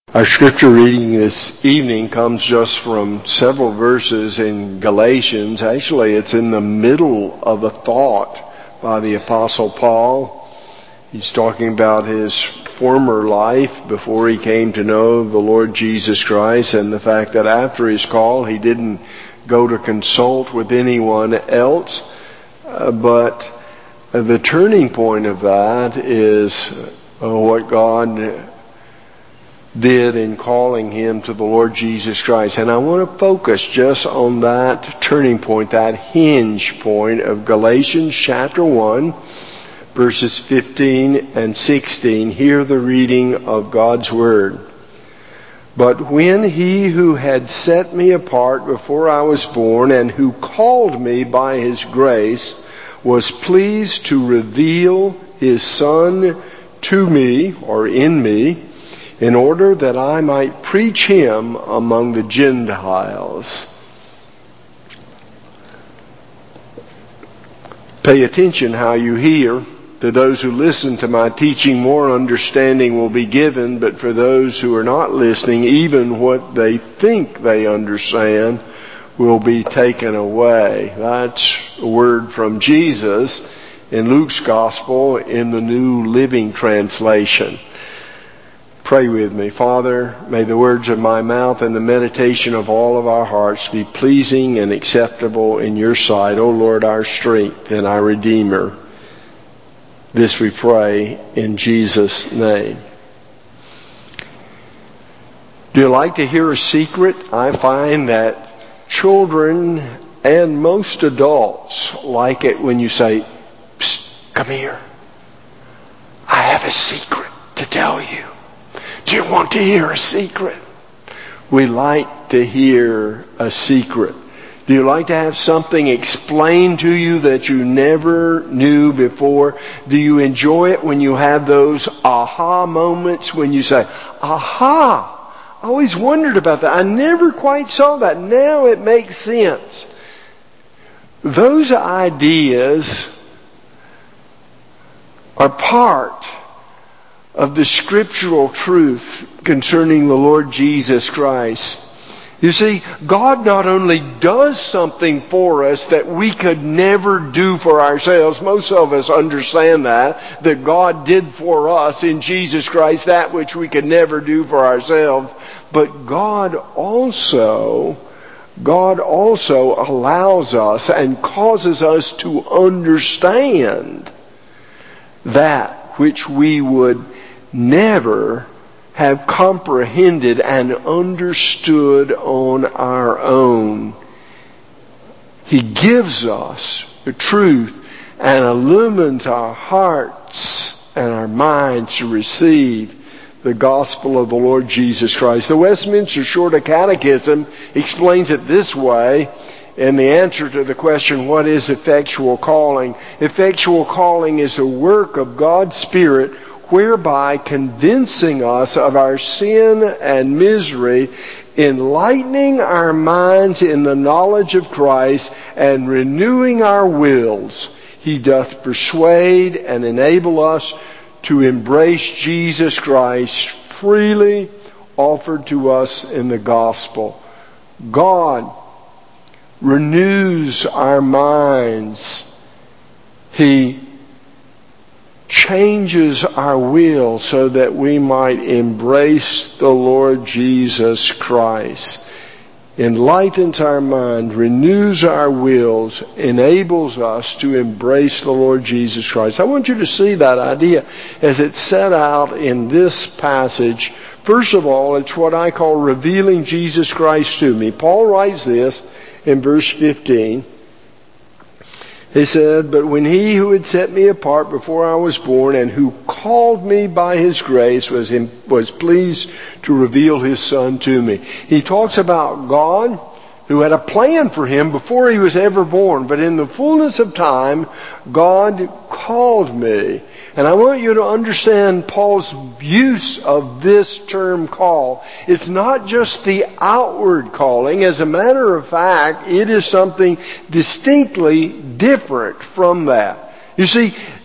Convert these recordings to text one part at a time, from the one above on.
Our scripture reading this evening comes just from several verses in Galatians. Actually, it's in the middle of a thought by the Apostle Paul. He's talking about his former life before he came to know the Lord Jesus Christ, and the fact that after his call he didn't go to consult with anyone else. But the turning point of that is what God did in calling him to the Lord Jesus Christ. And I want to focus just on that turning point, that hinge point of Galatians chapter 1, verses 15 and 16. Hear the reading of God's Word. But when he who had set me apart before I was born and who called me by his grace was pleased to reveal his Son to me, or in me, in order that I might preach him among the Gentiles. Pay attention how you hear. To those who listen to my teaching, more understanding will be given, but for those who are not listening, even what they think they understand will be taken away. That's a word from Jesus in Luke's Gospel in the New Living Translation. Pray with me. Father, may the words of my mouth and the meditation of all of our hearts be pleasing and acceptable in your sight, O Lord, our strength and our Redeemer. This we pray in Jesus' name. Do you like to hear a secret? I find that children and most adults like it when you say, "Psst, come here. I have a secret to tell you. Do you want to hear a secret?" We like to hear a secret. Do you like to have something explained to you that you never knew before? Do you enjoy it when you have those aha moments when you say, "Aha! I always wondered about that. I never quite saw that. Now it makes sense." Those ideas are part of the scriptural truth concerning the Lord Jesus Christ. You see, God not only does something for us that we could never do for ourselves. Most of us understand that God did for us in Jesus Christ that which we could never do for ourselves. But God also allows us and causes us to understand that which we would never have comprehended and understood on our own. He gives us the truth and illumines our hearts and our minds to receive the gospel of the Lord Jesus Christ. The Westminster Shorter Catechism explains it this way in the answer to the question, what is effectual calling? Effectual calling is a work of God's Spirit whereby convincing us of our sin and misery, enlightening our minds in the knowledge of Christ, and renewing our wills, He doth persuade and enable us to embrace Jesus Christ freely offered to us in the gospel. God renews our minds. He changes our will so that we might embrace the Lord Jesus Christ. Enlightens our mind, renews our wills, enables us to embrace the Lord Jesus Christ. I want you to see that idea as it's set out in this passage. First of all, it's what I call revealing Jesus Christ to me. Paul writes this in verse 15. He said, "But when he who had set me apart before I was born and who called me by his grace was pleased to reveal his Son to me." He talks about God who had a plan for him before he was ever born. But in the fullness of time, God called me. And I want you to understand Paul's use of this term call. It's not just the outward calling. As a matter of fact, it is something distinctly different from that. You see,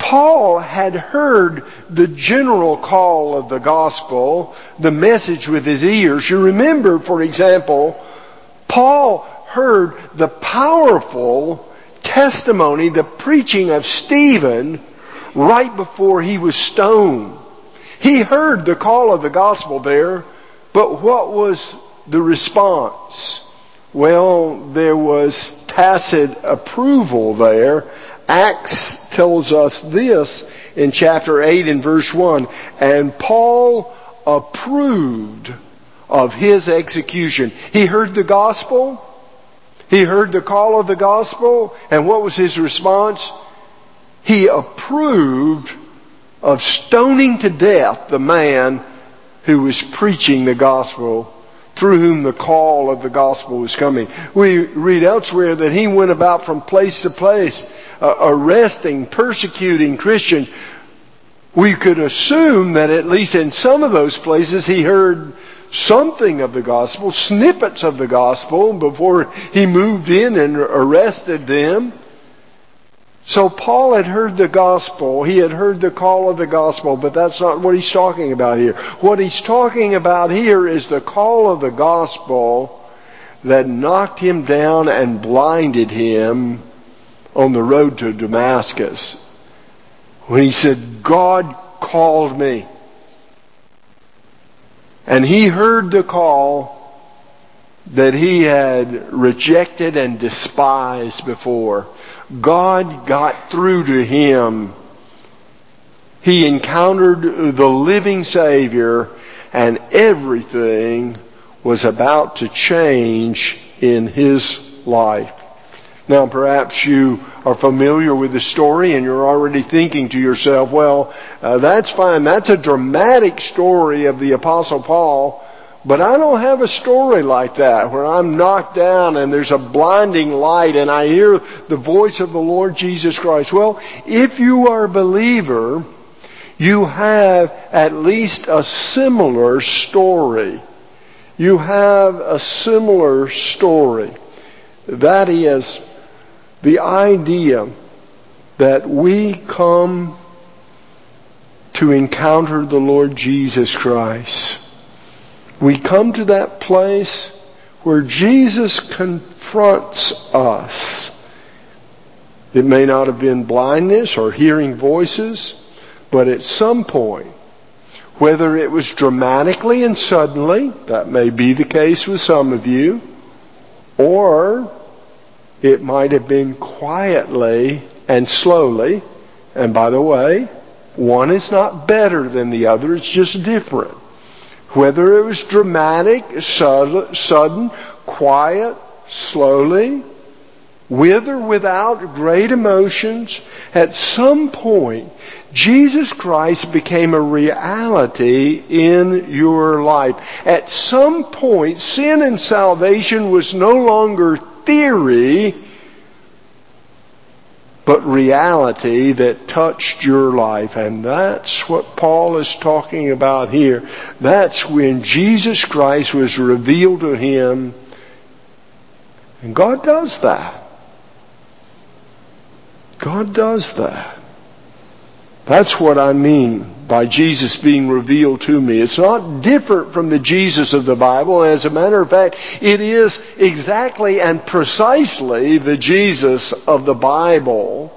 Paul had heard the general call of the gospel, the message with his ears. You remember, for example, Paul heard the powerful testimony, the preaching of Stephen right before he was stoned. He heard the call of the gospel there, but what was the response? Well, there was tacit approval there. Acts tells us this in chapter 8 and verse 1. And Paul approved of his execution. He heard the gospel. He heard the call of the gospel. And what was his response? He approved of stoning to death the man who was preaching the gospel, through whom the call of the gospel was coming. We read elsewhere that he went about from place to place, arresting, persecuting Christians. We could assume that at least in some of those places he heard something of the gospel, snippets of the gospel, before he moved in and arrested them. So Paul had heard the gospel. He had heard the call of the gospel, but that's not what he's talking about here. What he's talking about here is the call of the gospel that knocked him down and blinded him on the road to Damascus. When he said, God called me. And he heard the call that he had rejected and despised before. God got through to him. He encountered the living Savior, and everything was about to change in his life. Now, perhaps you are familiar with the story and you're already thinking to yourself, well, that's fine. That's a dramatic story of the Apostle Paul. But I don't have a story like that where I'm knocked down and there's a blinding light and I hear the voice of the Lord Jesus Christ. Well, if you are a believer, you have at least a similar story. You have a similar story. That is the idea that we come to encounter the Lord Jesus Christ. We come to that place where Jesus confronts us. It may not have been blindness or hearing voices, but at some point, whether it was dramatically and suddenly, that may be the case with some of you, or it might have been quietly and slowly. And by the way, one is not better than the other, it's just different. Whether it was dramatic, sudden, quiet, slowly, with or without great emotions, at some point, Jesus Christ became a reality in your life. At some point, sin and salvation was no longer theory, but reality that touched your life. And that's what Paul is talking about here. That's when Jesus Christ was revealed to him. And God does that. God does that. That's what I mean by Jesus being revealed to me. It's not different from the Jesus of the Bible. As a matter of fact, it is exactly and precisely the Jesus of the Bible.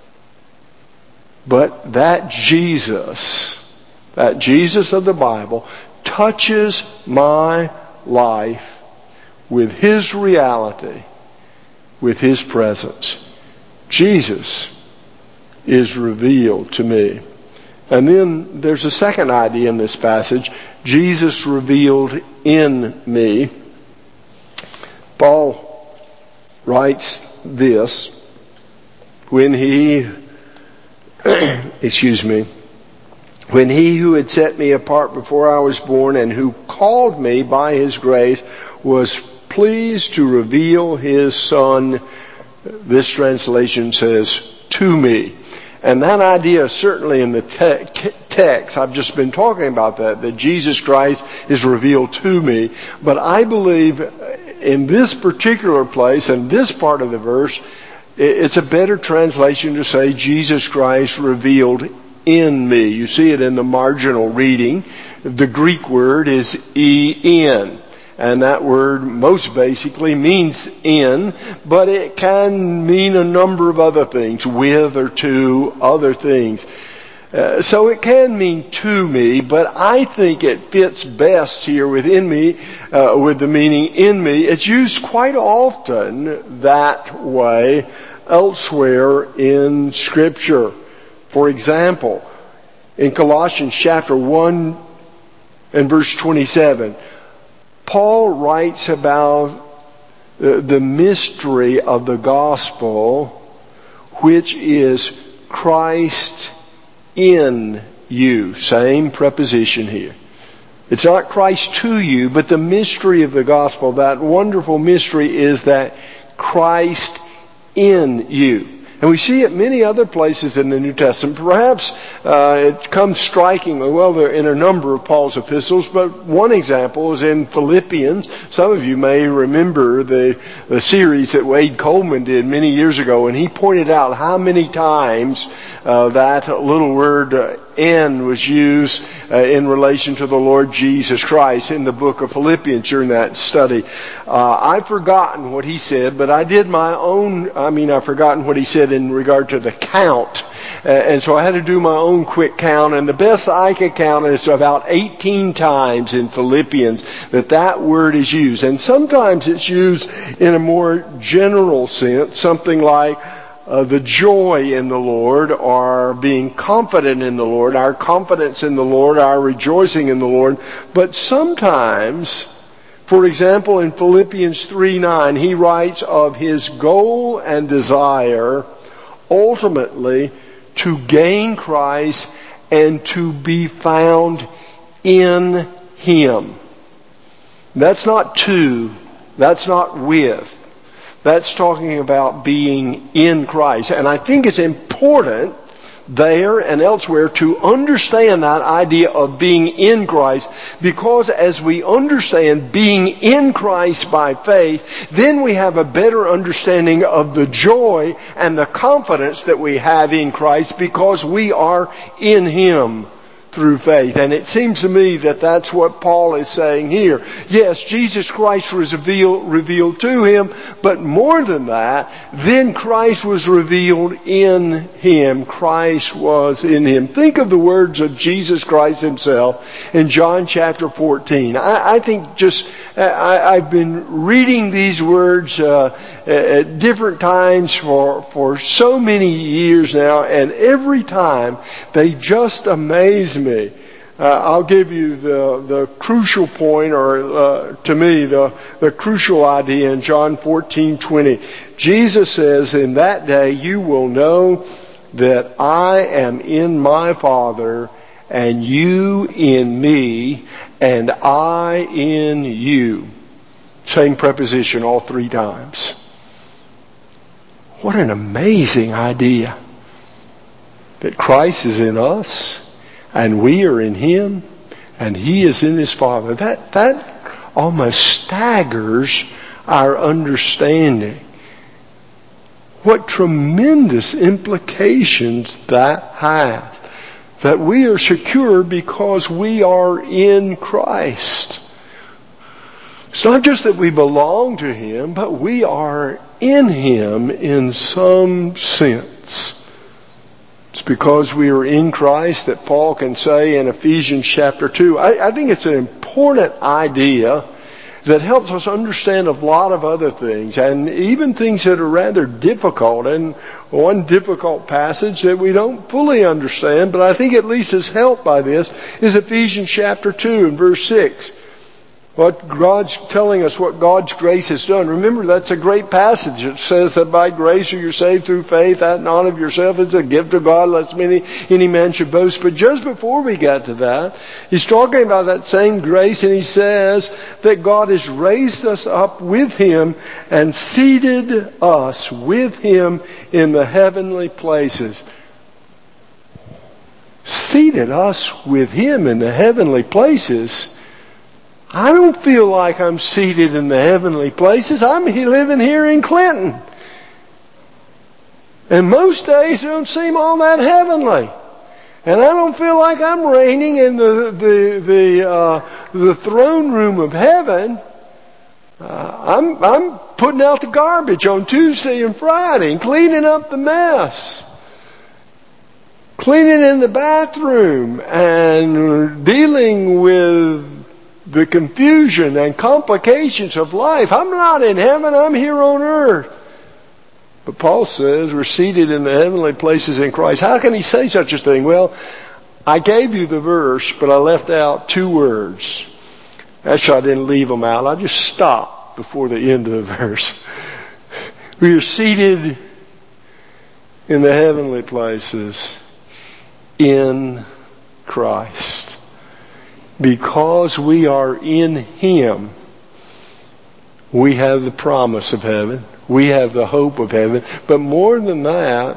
But that Jesus of the Bible touches my life with His reality, with His presence. Jesus is revealed to me. And then there's a second idea in this passage. Jesus revealed in me. Paul writes this. When he who had set me apart before I was born and who called me by His grace was pleased to reveal His Son, this translation says, to me. And that idea is certainly in the text. I've just been talking about that Jesus Christ is revealed to me. But I believe in this particular place, in this part of the verse, It's a better translation to say Jesus Christ revealed in me. You see it in the marginal reading. The Greek word is en. And that word most basically means in, but it can mean a number of other things, with or to, other things. So it can mean to me, but I think it fits best here within me, with the meaning in me. It's used quite often that way elsewhere in Scripture. For example, in Colossians chapter 1 and verse 27, Paul writes about the mystery of the gospel, which is Christ in you. Same preposition here. It's not Christ to you, but the mystery of the gospel, that wonderful mystery, is that Christ in you. And we see it many other places in the New Testament. Perhaps it comes striking, well, they're in a number of Paul's epistles, but one example is in Philippians. Some of you may remember the series that Wade Coleman did many years ago, and he pointed out how many times that little word in was used in relation to the Lord Jesus Christ in the book of Philippians during that study. I've forgotten what he said, but I did my own, I've forgotten what he said in regard to the count. And so I had to do my own quick count, and the best I could count is about 18 times in Philippians that word is used. And sometimes it's used in a more general sense, something like the joy in the Lord, or being confident in the Lord, our confidence in the Lord, our rejoicing in the Lord. But sometimes, for example, in Philippians 3:9, he writes of his goal and desire ultimately to gain Christ and to be found in Him. That's not to, that's not with. That's talking about being in Christ. And I think it's important there and elsewhere to understand that idea of being in Christ, because as we understand being in Christ by faith, then we have a better understanding of the joy and the confidence that we have in Christ because we are in Him through faith. And it seems to me that that's what Paul is saying here. Yes, Jesus Christ was revealed to him, but more than that, then Christ was revealed in him. Christ was in him. Think of the words of Jesus Christ himself in John chapter 14. I think I've been reading these words at different times for so many years now, and every time they just amaze me. I'll give you the crucial point, or to me, the crucial idea in John 14:20. Jesus says, "In that day you will know that I am in my Father, and you in me, and I in you." Same preposition all three times. What an amazing idea. That Christ is in us, and we are in Him, and He is in His Father. That almost staggers our understanding. What tremendous implications that has. That we are secure because we are in Christ. It's not just that we belong to Him, but we are in Him in some sense. It's because we are in Christ that Paul can say in Ephesians chapter 2. I think it's an important idea that helps us understand a lot of other things, and even things that are rather difficult. And one difficult passage that we don't fully understand, but I think at least is helped by this, is Ephesians chapter 2 and verse 6. What God's telling us, what God's grace has done. Remember, that's a great passage. It says that by grace are you saved through faith, that not of yourself, it's a gift of God, lest any man should boast. But just before we get to that, He's talking about that same grace, and He says that God has raised us up with Him and seated us with Him in the heavenly places. Seated us with Him in the heavenly places. I don't feel like I'm seated in the heavenly places. I'm living here in Clinton. And most days don't seem all that heavenly. And I don't feel like I'm reigning in the throne room of heaven. I'm putting out the garbage on Tuesday and Friday and cleaning up the mess. Cleaning in the bathroom and dealing with the confusion and complications of life. I'm not in heaven, I'm here on earth. But Paul says we're seated in the heavenly places in Christ. How can he say such a thing? Well, I gave you the verse, but I left out two words. Actually, I didn't leave them out. I just stopped before the end of the verse. We are seated in the heavenly places in Christ. Because we are in Him, we have the promise of heaven. We have the hope of heaven. But more than that,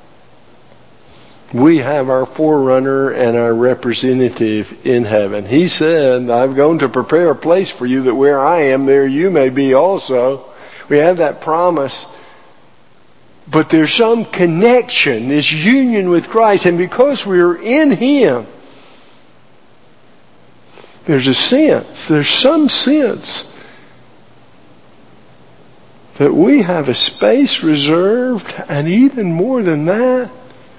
we have our forerunner and our representative in heaven. He said, I've gone to prepare a place for you, that where I am, there you may be also. We have that promise. But there's some connection, this union with Christ. And because we're in Him, there's some sense that we have a space reserved, and even more than that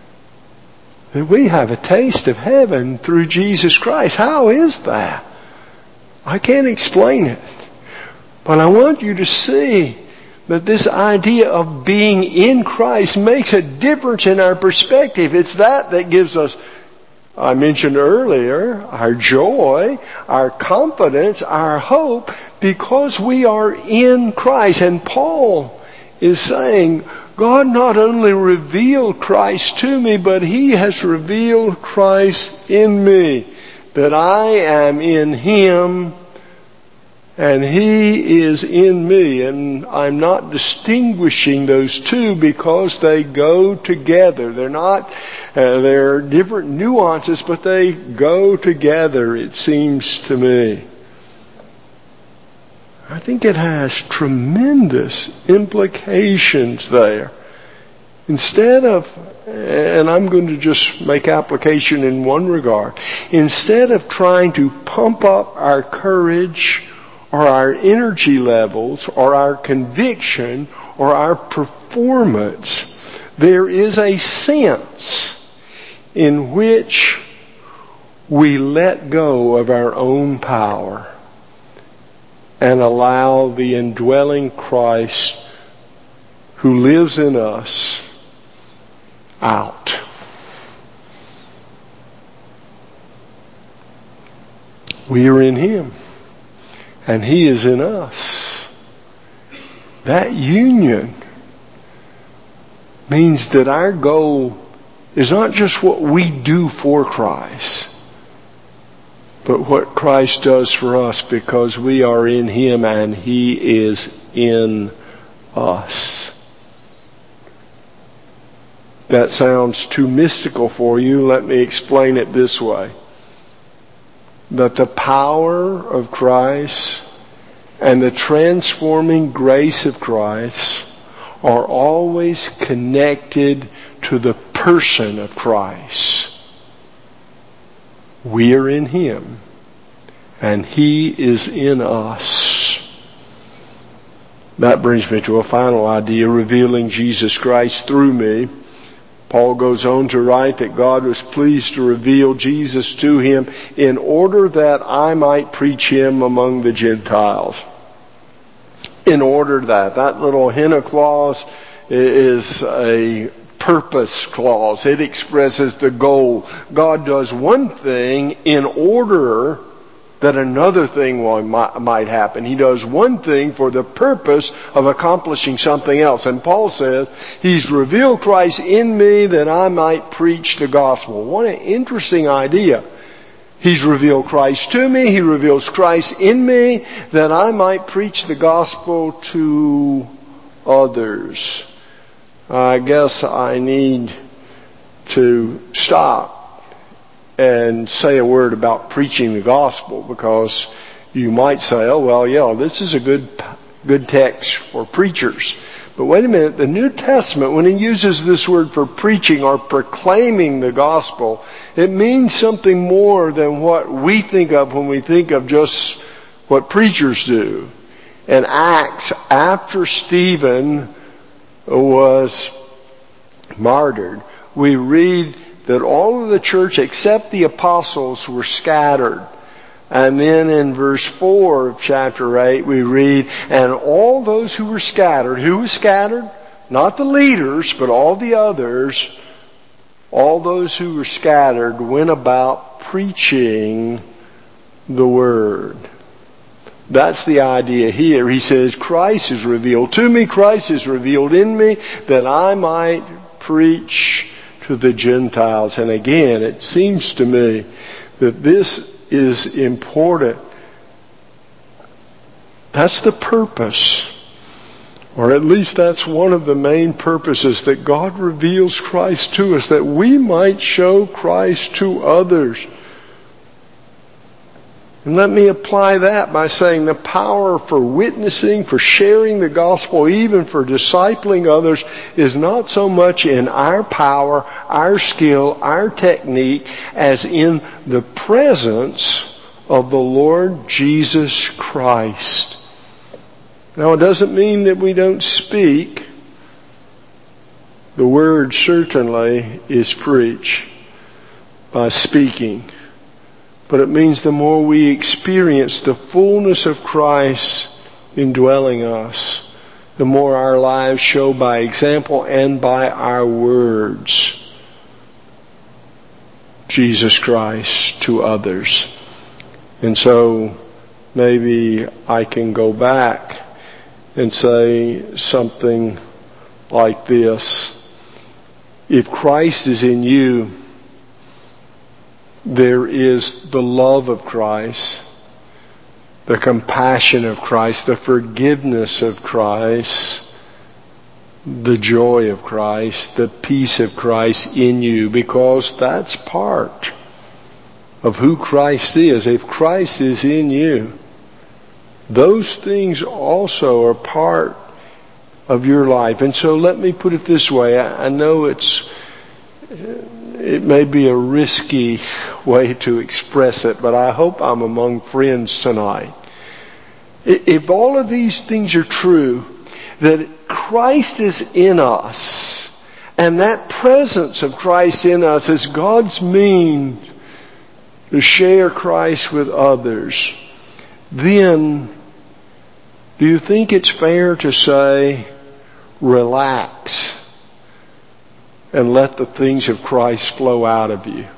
we have a taste of heaven through Jesus Christ. How is that? I can't explain it. But I want you to see that this idea of being in Christ makes a difference in our perspective. It's that gives us, I mentioned earlier, our joy, our confidence, our hope, because we are in Christ. And Paul is saying, God not only revealed Christ to me, but He has revealed Christ in me, that I am in Him and He is in me. And I'm not distinguishing those two because they go together. They're different nuances, but they go together, it seems to me. I think it has tremendous implications there. Instead of, and I'm going to just make application in one regard, instead of trying to pump up our courage or our energy levels or our conviction or our performance, there is a sense in which we let go of our own power and allow the indwelling Christ who lives in us out. We are in Him and He is in us. That union means that our goal is not just what we do for Christ, but what Christ does for us, because we are in Him and He is in us. That sounds too mystical for you. Let me explain it this way. That the power of Christ and the transforming grace of Christ are always connected to the person of Christ. We are in Him and He is in us. That brings me to a final idea, revealing Jesus Christ through me. Paul goes on to write that God was pleased to reveal Jesus to him in order that I might preach Him among the Gentiles. In order that little hina clause is a purpose clause. It expresses the goal. God does one thing in order that another thing might happen. He does one thing for the purpose of accomplishing something else. And Paul says, He's revealed Christ in me that I might preach the gospel. What an interesting idea. He's revealed Christ to me. He reveals Christ in me that I might preach the gospel to others. I guess I need to stop and say a word about preaching the gospel, because you might say, oh, well, yeah, this is a good text for preachers. But wait a minute, the New Testament, when he uses this word for preaching or proclaiming the gospel, it means something more than what we think of when we think of just what preachers do. In Acts, after Stephen was martyred, we read that all of the church except the apostles were scattered. And then in verse 4 of chapter 8 we read, and all those who were scattered, who was scattered? Not the leaders, but all the others, all those who were scattered went about preaching the word. That's the idea here. He says, Christ is revealed to me, Christ is revealed in me, that I might preach to the Gentiles. And again, it seems to me that this is important. That's the purpose. Or at least that's one of the main purposes, that God reveals Christ to us, that we might show Christ to others. And let me apply that by saying the power for witnessing, for sharing the gospel, even for discipling others, is not so much in our power, our skill, our technique, as in the presence of the Lord Jesus Christ. Now, it doesn't mean that we don't speak. The word certainly is preached by speaking. But it means the more we experience the fullness of Christ indwelling us, the more our lives show by example and by our words Jesus Christ to others. And so maybe I can go back and say something like this. If Christ is in you, there is the love of Christ, the compassion of Christ, the forgiveness of Christ, the joy of Christ, the peace of Christ in you, because that's part of who Christ is. If Christ is in you, those things also are part of your life. And so let me put it this way. I know it may be a risky way to express it, but I hope I'm among friends tonight. If all of these things are true, that Christ is in us, and that presence of Christ in us is God's means to share Christ with others, then do you think it's fair to say, relax and let the things of Christ flow out of you?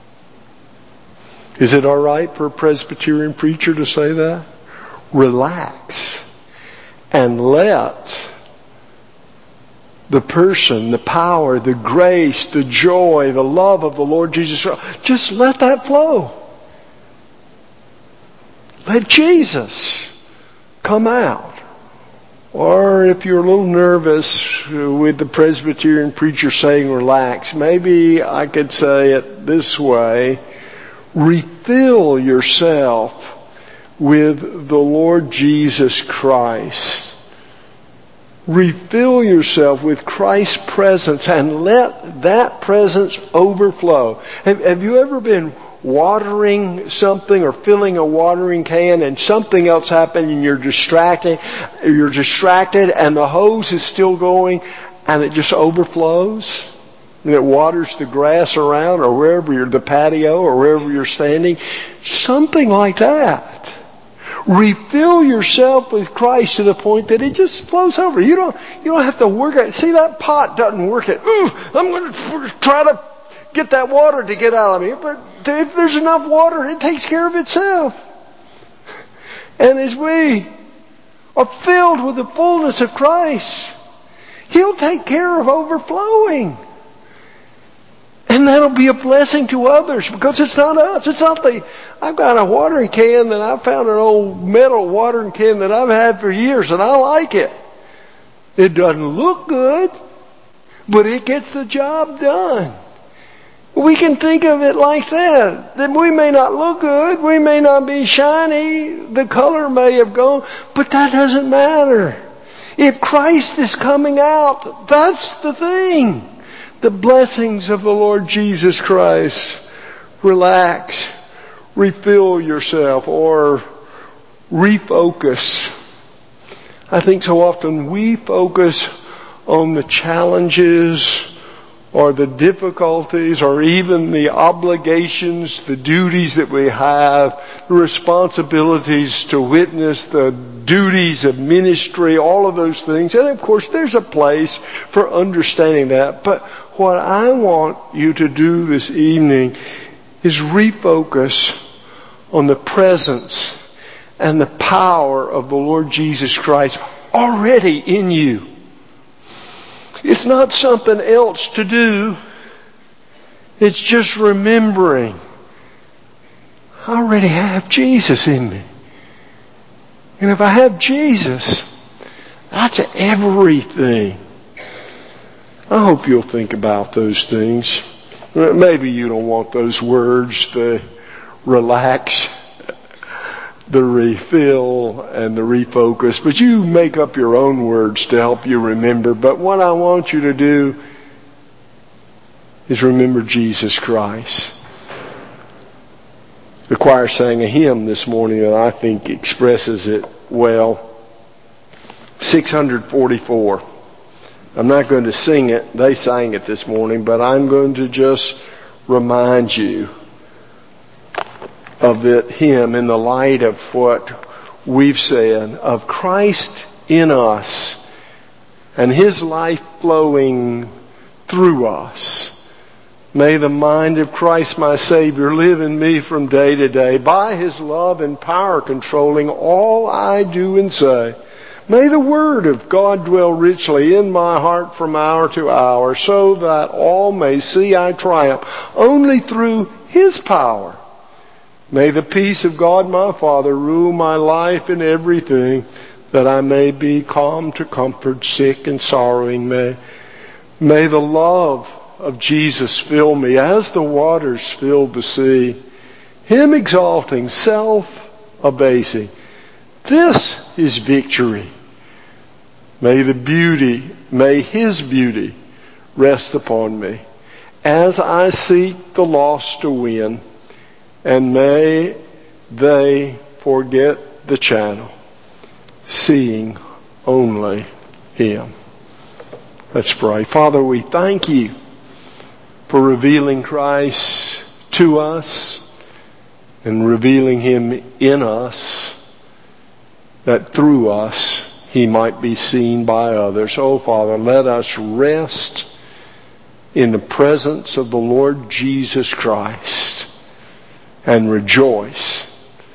Is it all right for a Presbyterian preacher to say that? Relax and let the person, the power, the grace, the joy, the love of the Lord Jesus Christ, just let that flow. Let Jesus come out. Or if you're a little nervous with the Presbyterian preacher saying relax, maybe I could say it this way. Refill yourself with the Lord Jesus Christ. Refill yourself with Christ's presence and let that presence overflow. Have you ever been watering something or filling a watering can and something else happened and you're distracted and the hose is still going and it just overflows and it waters the grass around or wherever you're, the patio or wherever you're standing? Something like that. Refill yourself with Christ to the point that it just flows over. You don't have to work it. See, that pot doesn't work it. I'm going to try to get that water to get out of me. But if there's enough water, it takes care of itself. And as we are filled with the fullness of Christ, He'll take care of overflowing. And that'll be a blessing to others, because it's not us. It's not I've got a watering can that I found, an old metal watering can that I've had for years and I like it. It doesn't look good, but it gets the job done. We can think of it like that. That we may not look good, we may not be shiny, the color may have gone, but that doesn't matter. If Christ is coming out, that's the thing. The blessings of the Lord Jesus Christ. Relax. Refill yourself or refocus. I think so often we focus on the challenges or the difficulties or even the obligations, the duties that we have, the responsibilities to witness, the duties of ministry, all of those things. And of course there's a place for understanding that. But what I want you to do this evening is refocus on the presence and the power of the Lord Jesus Christ already in you. It's not something else to do. It's just remembering, I already have Jesus in me. And if I have Jesus, that's everything. I hope you'll think about those things. Maybe you don't want those words, the relax, the refill, and the refocus, but you make up your own words to help you remember. But what I want you to do is remember Jesus Christ. The choir sang a hymn this morning that I think expresses it well. 644. I'm not going to sing it. They sang it this morning, but I'm going to just remind you of that hymn in the light of what we've said of Christ in us and His life flowing through us. May the mind of Christ my Savior live in me from day to day, by His love and power controlling all I do and say. May the Word of God dwell richly in my heart from hour to hour, so that all may see I triumph only through His power. May the peace of God my Father rule my life in everything, that I may be calm to comfort sick and sorrowing. May the love of Jesus fill me as the waters fill the sea. Him exalting, self-abasing. This is victory. May His beauty rest upon me as I seek the lost to win. And may they forget the channel, seeing only Him. Let's pray. Father, we thank You for revealing Christ to us and revealing Him in us, that through us He might be seen by others. Oh, Father, let us rest in the presence of the Lord Jesus Christ and rejoice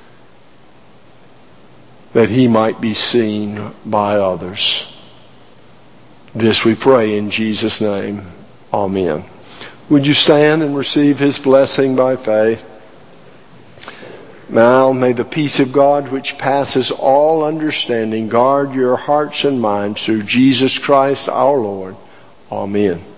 that He might be seen by others. This we pray in Jesus' name. Amen. Would you stand and receive His blessing by faith? Now may the peace of God, which passes all understanding, guard your hearts and minds through Jesus Christ our Lord. Amen.